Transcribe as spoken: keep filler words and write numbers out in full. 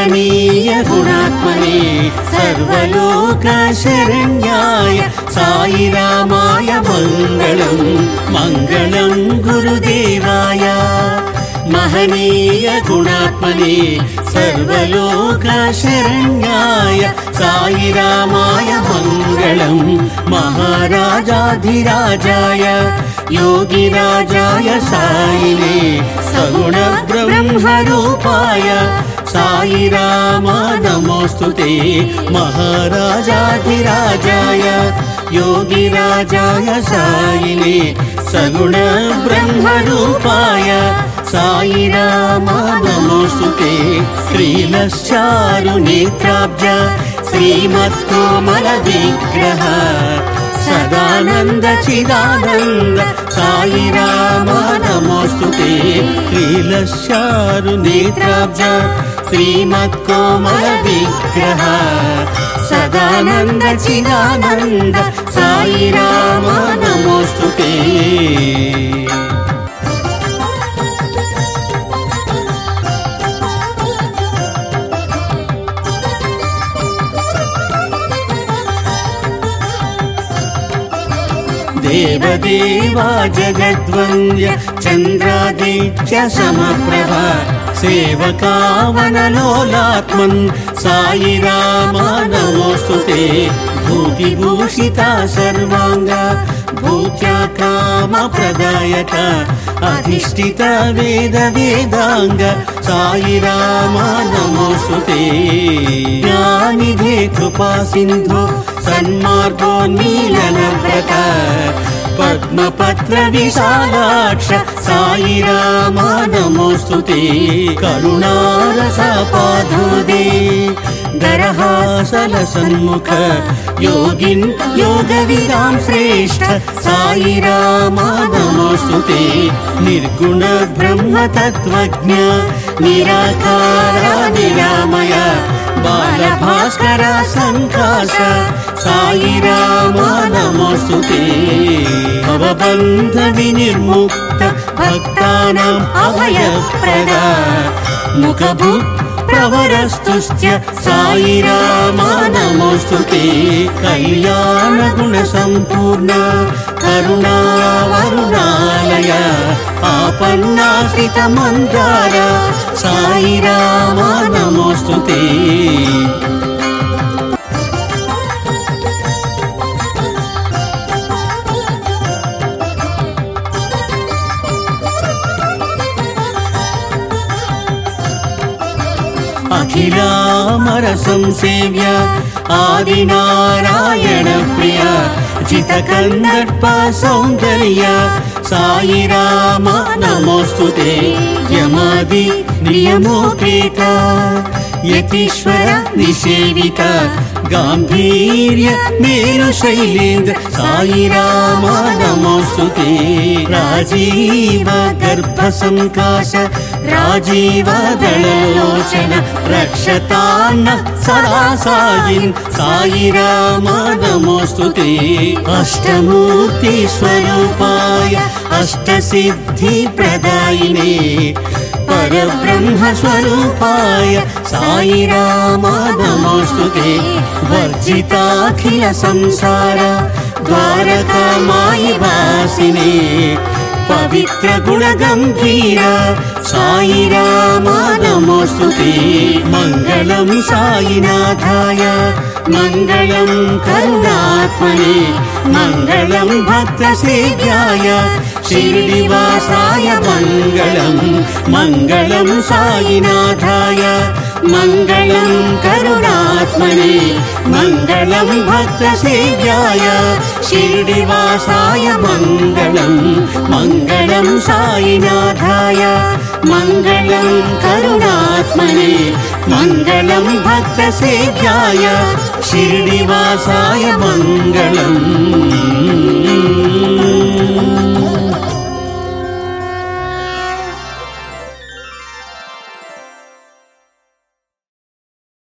महनीय गुणात्मने सर्वलोक शरण्याय साई रामाय मंगलम मंगलम गुरुदेवाय महनीय गुणात्मने सर्वलोक शरण्याय साई रामाय मंगलम महाराजाधिराजाय योगिराजाय साईने सगुण ब्रह्मरूपाय साई रामा नमोस्तुते महाराजाधिराजाय योगिराजाय साईने सगुण ब्रह्मरूपाय साई रामा नमोस्तुते श्रीलश्चारु नेत्राब्ज श्रीमत्कोमल विग्रह सदानंद चिदानंद साई रामा नमोस्तुते श्रीलश्चारु नेत्राब्ज श्रीमत्कोमल विग्रह सदानंद चिदानंद साई रामा नमोस्तुते देवदेवा जगद्वन्द्य चन्द्रादित्य समप्रभा सेवकावनलोलात्मन् साई रामा नमोस्तुते भूतिभूषिता सर्वांगा भूत्या काम प्रदायक अधिष्ठित वेद वेदांग साई रामा नमोस्तुते ज्ञानिधे कृपा सिंधु सन्मार्गोन्मीलन व्रत पद्मपत्र विशालाक्ष साई रामा नमोस्तुते करुणारस पाधुदे दरहासल सन्मुख योगिन् योगविदां श्रेष्ठ साई रामा नमोस्तुते निर्गुण ब्रह्म तत्त्वज्ञ निराकार निरामय बालभास्कर संकाश साई रामा नमोस्तुते भवबन्ध विनिर्मुक्त भक्तानाम् अभयप्रदा मुखभुक् प्रवरस्तुस्य साई रामा नमोस्तुते कल्याण गुण संपूर्ण करुणावरुणालय आपन्नाश्रित मंदार साई रामा नमोस्तुते अखिलामर संसेव्य आदिनारायण प्रिय जितकन्दर्प सौन्दर्य साई रामा नमोस्तुते यमादि नियमोपेत यतीश्वर निषेवित गांभीर्य मेरु शैलेन्द्र साई रामा नमोस्तुते राजीव गर्भ संकाश राजीव दललोचन रक्षतान्न सदा सायिन् साई रामा नमोस्तुते अष्टमूर्ति स्वरूपाय अष्टसिद्धि प्रदायिने परब्रह्म स्वरूपाय साई रामा नमोस्तुते वर्जिताखिल संसार द्वारकामायि वासिने पवित्र गुण गंभीर साई रामा नमोस्तुते मंगलम साईनाथाय मंगलम करुणात्मने मंगलम भक्त सेव्याय शिरडिवासाय मंगलम मंगलम साईनाथाय मंगलम करुणात्मने मंगलम भक्त सेव्याय शिरडिवासाय मंगलम मंगलम साईनाथाय मंगलम करुणात्मने मंगलम भक्त सेव्याय शिरडिवासाय मंगलम।